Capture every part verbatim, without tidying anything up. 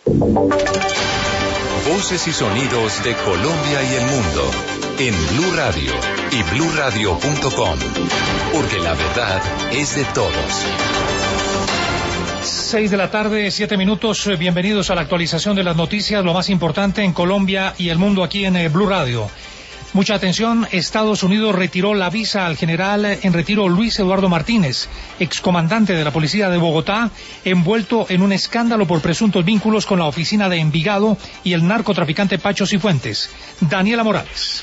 Voces y sonidos de Colombia y el mundo en Blue Radio y blue radio punto com, porque la verdad es de todos. Seis de la tarde, siete minutos. Bienvenidos a la actualización de las noticias, lo más importante en Colombia y el mundo aquí en eh, Blue Radio. Mucha atención, Estados Unidos retiró la visa al general en retiro Luis Eduardo Martínez, excomandante de la policía de Bogotá, envuelto en un escándalo por presuntos vínculos con la oficina de Envigado y el narcotraficante Pacho Cifuentes. Daniela Morales.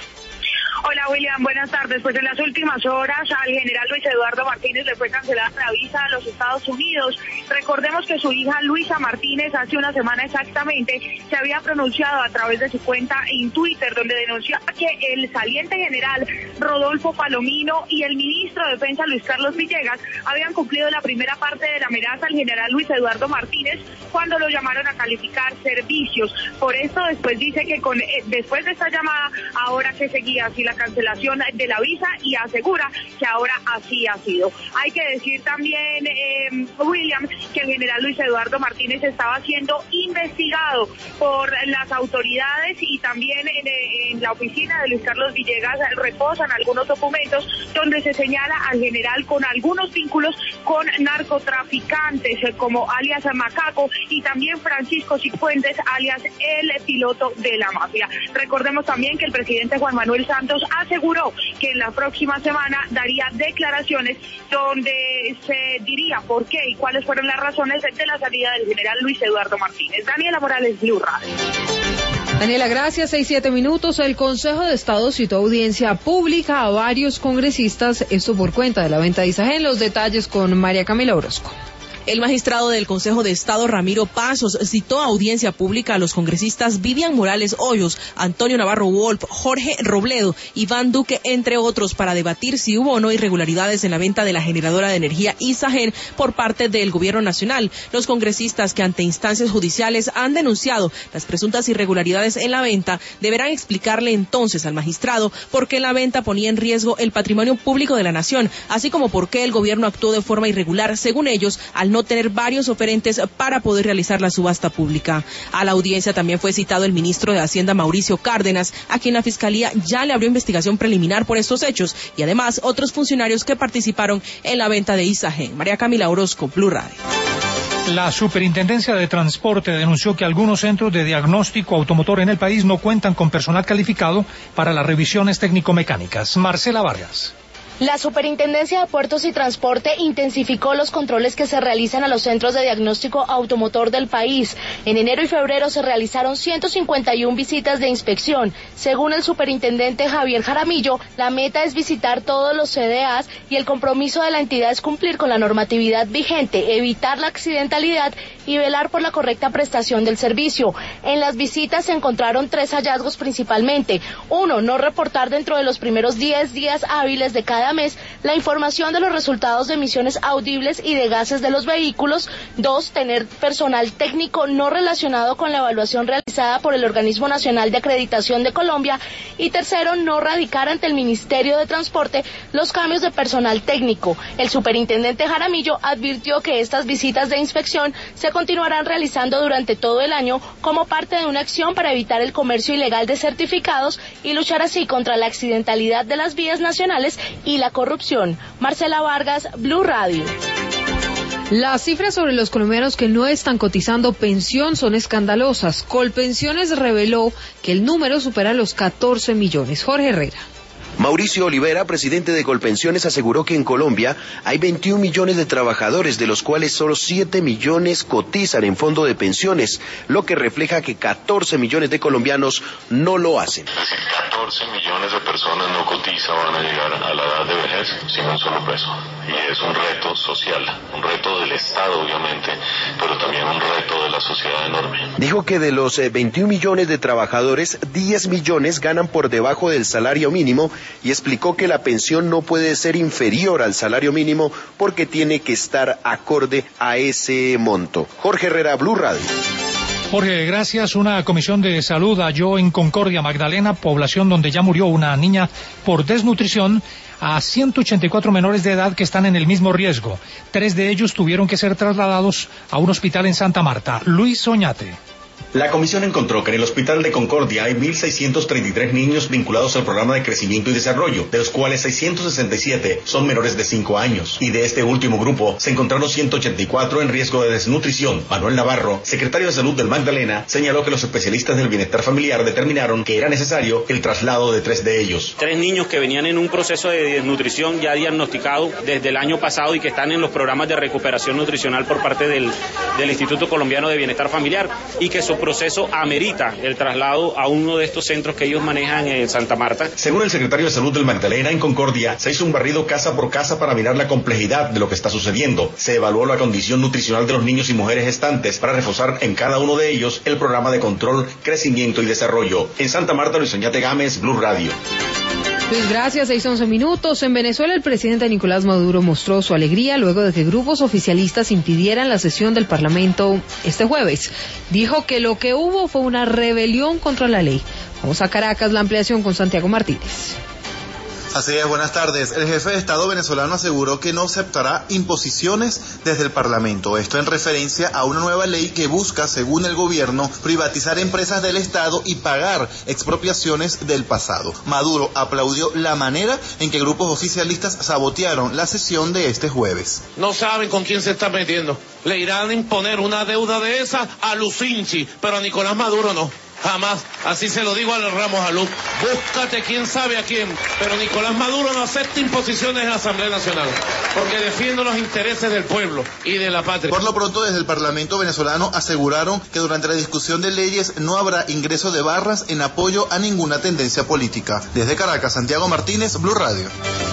Hola William, buenas tardes. Pues en las últimas horas al general Luis Eduardo Martínez le fue cancelada la visa a los Estados Unidos. Recordemos que su hija Luisa Martínez hace una semana exactamente se había pronunciado a través de su cuenta en Twitter, donde denunció que el saliente general Rodolfo Palomino y el ministro de Defensa Luis Carlos Villegas habían cumplido la primera parte de la amenaza al general Luis Eduardo Martínez cuando lo llamaron a calificar servicios. Por esto después dice que con eh, después de esta llamada, ahora que seguía así la cancelación de la visa, y asegura que ahora así ha sido. Hay que decir también, eh, William, que el general Luis Eduardo Martínez estaba siendo investigado por las autoridades y también en, en la oficina de Luis Carlos Villegas reposan algunos documentos donde se señala al general con algunos vínculos con narcotraficantes como alias Macaco y también Francisco Cifuentes alias el piloto de la mafia. Recordemos también que el presidente Juan Manuel Santos aseguró que en la próxima semana daría declaraciones donde se diría por qué y cuáles fueron las razones de la salida del general Luis Eduardo Martínez. Daniela Morales, Blue Radio. Daniela, gracias. Seis, siete minutos. El Consejo de Estado citó audiencia pública a varios congresistas, esto por cuenta de la venta de Isagen. Los detalles con María Camila Orozco. El magistrado del Consejo de Estado, Ramiro Pasos, citó a audiencia pública a los congresistas Vivian Morales Hoyos, Antonio Navarro Wolf, Jorge Robledo, Iván Duque, entre otros, para debatir si hubo o no irregularidades en la venta de la generadora de energía Isagen por parte del Gobierno Nacional. Los congresistas que ante instancias judiciales han denunciado las presuntas irregularidades en la venta deberán explicarle entonces al magistrado por qué la venta ponía en riesgo el patrimonio público de la nación, así como por qué el gobierno actuó de forma irregular, según ellos, al no tener varios oferentes para poder realizar la subasta pública. A la audiencia también fue citado el ministro de Hacienda, Mauricio Cárdenas, a quien la Fiscalía ya le abrió investigación preliminar por estos hechos, y además otros funcionarios que participaron en la venta de Isagen. María Camila Orozco, Blue Radio. La Superintendencia de Transporte denunció que algunos centros de diagnóstico automotor en el país no cuentan con personal calificado para las revisiones técnico-mecánicas. Marcela Vargas. La Superintendencia de Puertos y Transporte intensificó los controles que se realizan a los centros de diagnóstico automotor del país. En enero y febrero se realizaron ciento cincuenta y una visitas de inspección. Según el superintendente Javier Jaramillo, la meta es visitar todos los C D As y el compromiso de la entidad es cumplir con la normatividad vigente, evitar la accidentalidad y velar por la correcta prestación del servicio. En las visitas se encontraron tres hallazgos principalmente. Uno, no reportar dentro de los primeros diez días hábiles de cada mes la información de los resultados de emisiones audibles y de gases de los vehículos. Dos, tener personal técnico no relacionado con la evaluación realizada por el Organismo Nacional de Acreditación de Colombia. Y tercero, no radicar ante el Ministerio de Transporte los cambios de personal técnico. El superintendente Jaramillo advirtió que estas visitas de inspección se continuarán realizando durante todo el año como parte de una acción para evitar el comercio ilegal de certificados y luchar así contra la accidentalidad de las vías nacionales y la corrupción. Marcela Vargas, Blue Radio. Las cifras sobre los colombianos que no están cotizando pensión son escandalosas. Colpensiones reveló que el número supera los catorce millones. Jorge Herrera. Mauricio Olivera, presidente de Colpensiones, aseguró que en Colombia hay veintiún millones de trabajadores, de los cuales solo siete millones cotizan en fondo de pensiones, lo que refleja que catorce millones de colombianos no lo hacen. Es decir, catorce millones de personas no cotizan, van a llegar a la edad de vejez sin un solo peso. Y es un reto social, un reto del Estado obviamente, pero también un reto de la sociedad enorme. Dijo que de los veintiún millones de trabajadores, diez millones ganan por debajo del salario mínimo, y explicó que la pensión no puede ser inferior al salario mínimo porque tiene que estar acorde a ese monto. Jorge Herrera, Blue Radio. Jorge, gracias. Una comisión de salud halló en Concordia, Magdalena, población donde ya murió una niña por desnutrición, a ciento ochenta y cuatro menores de edad que están en el mismo riesgo. Tres de ellos tuvieron que ser trasladados a un hospital en Santa Marta. Luis Oñate. La comisión encontró que en el Hospital de Concordia hay mil seiscientos treinta y tres niños vinculados al programa de crecimiento y desarrollo, de los cuales seiscientos sesenta y siete son menores de cinco años. Y de este último grupo se encontraron ciento ochenta y cuatro en riesgo de desnutrición. Manuel Navarro, secretario de Salud del Magdalena, señaló que los especialistas del bienestar familiar determinaron que era necesario el traslado de tres de ellos. Tres niños que venían en un proceso de desnutrición ya diagnosticado desde el año pasado y que están en los programas de recuperación nutricional por parte del, del Instituto Colombiano de Bienestar Familiar, y que su proceso amerita el traslado a uno de estos centros que ellos manejan en Santa Marta. Según el secretario de Salud del Magdalena, en Concordia se hizo un barrido casa por casa para mirar la complejidad de lo que está sucediendo. Se evaluó la condición nutricional de los niños y mujeres gestantes para reforzar en cada uno de ellos el programa de control, crecimiento y desarrollo. En Santa Marta, Luis Oñate Gámez, Blue Radio. Luis, gracias. seis once minutos. En Venezuela, el presidente Nicolás Maduro mostró su alegría luego de que grupos oficialistas impidieran la sesión del Parlamento este jueves. Dijo que lo que hubo fue una rebelión contra la ley. Vamos a Caracas, la ampliación con Santiago Martínez. Así es, buenas tardes. El jefe de Estado venezolano aseguró que no aceptará imposiciones desde el Parlamento. Esto en referencia a una nueva ley que busca, según el gobierno, privatizar empresas del Estado y pagar expropiaciones del pasado. Maduro aplaudió la manera en que grupos oficialistas sabotearon la sesión de este jueves. No saben con quién se están metiendo. Le irán a imponer una deuda de esa a Lucinchi, pero a Nicolás Maduro no. Jamás, así se lo digo a Ramos Alú. Búscate quién sabe a quién, pero Nicolás Maduro no acepta imposiciones en la Asamblea Nacional, porque defiende los intereses del pueblo y de la patria. Por lo pronto, desde el Parlamento venezolano aseguraron que durante la discusión de leyes no habrá ingreso de barras en apoyo a ninguna tendencia política. Desde Caracas, Santiago Martínez, Blue Radio.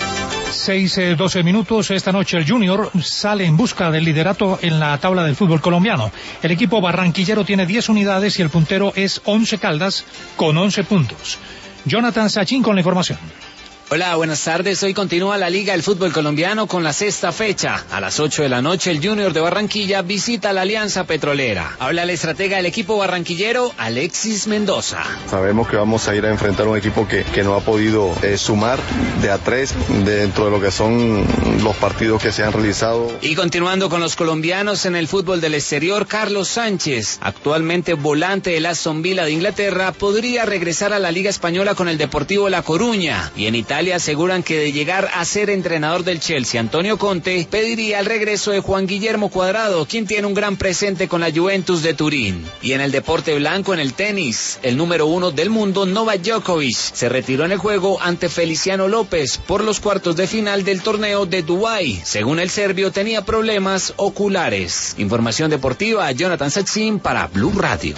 seis, doce minutos. Esta noche el Junior sale en busca del liderato en la tabla del fútbol colombiano. El equipo barranquillero tiene diez unidades y el puntero es Once Caldas con once puntos. Jonathan Sachin con la información. Hola, buenas tardes. Hoy continúa la Liga del Fútbol Colombiano con la sexta fecha. A las ocho de la noche, el Junior de Barranquilla visita la Alianza Petrolera. Habla el estratega del equipo barranquillero, Alexis Mendoza. Sabemos que vamos a ir a enfrentar un equipo que, que no ha podido eh, sumar de a tres dentro de lo que son los partidos que se han realizado. Y continuando con los colombianos en el fútbol del exterior, Carlos Sánchez, actualmente volante del Aston Villa de Inglaterra, podría regresar a la Liga Española con el Deportivo La Coruña. Y en Italia aseguran que de llegar a ser entrenador del Chelsea, Antonio Conte pediría el regreso de Juan Guillermo Cuadrado, quien tiene un gran presente con la Juventus de Turín. Y en el deporte blanco, en el tenis, el número uno del mundo, Novak Djokovic, se retiró en el juego ante Feliciano López por los cuartos de final del torneo de Dubái. Según el serbio, tenía problemas oculares. Información deportiva, Jonathan Sachin para Blue Radio.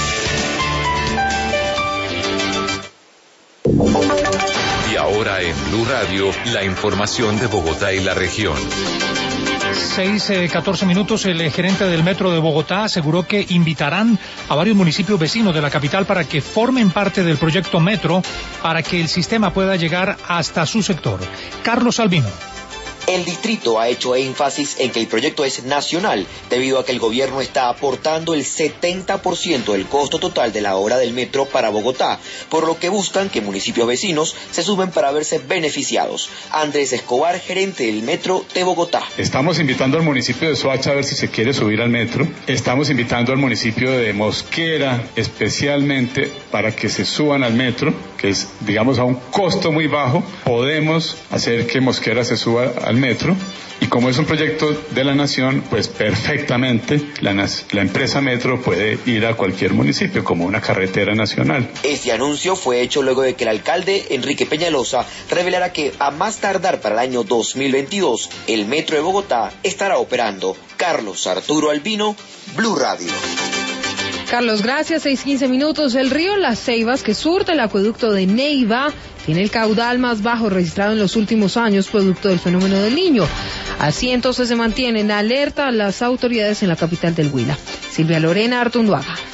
Y ahora en Blue Radio, la información de Bogotá y la región. seis, catorce minutos. El gerente del Metro de Bogotá aseguró que invitarán a varios municipios vecinos de la capital para que formen parte del proyecto Metro para que el sistema pueda llegar hasta su sector. Carlos Albino. El distrito ha hecho énfasis en que el proyecto es nacional, debido a que el gobierno está aportando el setenta por ciento del costo total de la obra del metro para Bogotá, por lo que buscan que municipios vecinos se sumen para verse beneficiados. Andrés Escobar, gerente del Metro de Bogotá. Estamos invitando al municipio de Soacha a ver si se quiere subir al metro. Estamos invitando al municipio de Mosquera especialmente para que se suban al metro, que es, digamos, a un costo muy bajo. Podemos hacer que Mosquera se suba al metro, y como es un proyecto de la nación, pues perfectamente la, la empresa Metro puede ir a cualquier municipio como una carretera nacional. Este anuncio fue hecho luego de que el alcalde Enrique Peñalosa revelara que a más tardar para el año dos mil veintidós el Metro de Bogotá estará operando. Carlos Arturo Albino, Blue Radio. Carlos, gracias. seis quince minutos. El río Las Ceibas, que surte el acueducto de Neiva, tiene el caudal más bajo registrado en los últimos años, producto del fenómeno del Niño. Así entonces se mantienen alerta las autoridades en la capital del Huila. Silvia Lorena Artunduaga. Con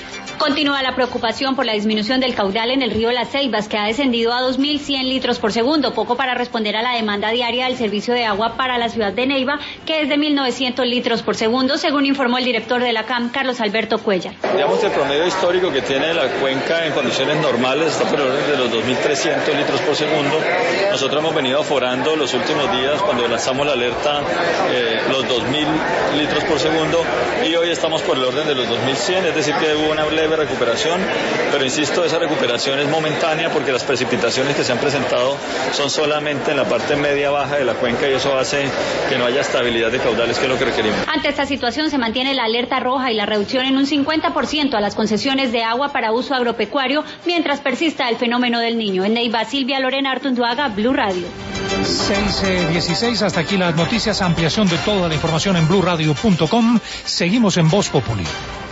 Continúa la preocupación por la disminución del caudal en el río Las Ceibas, que ha descendido a dos mil cien litros por segundo, poco para responder a la demanda diaria del servicio de agua para la ciudad de Neiva, que es de mil novecientos litros por segundo, según informó el director de la C A M, Carlos Alberto Cuellar. Digamos que el promedio histórico que tiene la cuenca en condiciones normales está por el orden de los dos mil trescientos litros por segundo. Nosotros hemos venido aforando los últimos días, cuando lanzamos la alerta, eh, los dos mil litros por segundo, y hoy estamos por el orden de los dos mil cien, es decir, que hubo una leve recuperación, pero insisto, esa recuperación es momentánea porque las precipitaciones que se han presentado son solamente en la parte media-baja de la cuenca y eso hace que no haya estabilidad de caudales, que es lo que requerimos. Ante esta situación se mantiene la alerta roja y la reducción en un cincuenta por ciento a las concesiones de agua para uso agropecuario mientras persista el fenómeno del Niño. En Neiva, Silvia Lorena Artunduaga, Blue Radio. seis dieciséis, hasta aquí las noticias, ampliación de toda la información en blue radio punto com. Seguimos en Voz Populi.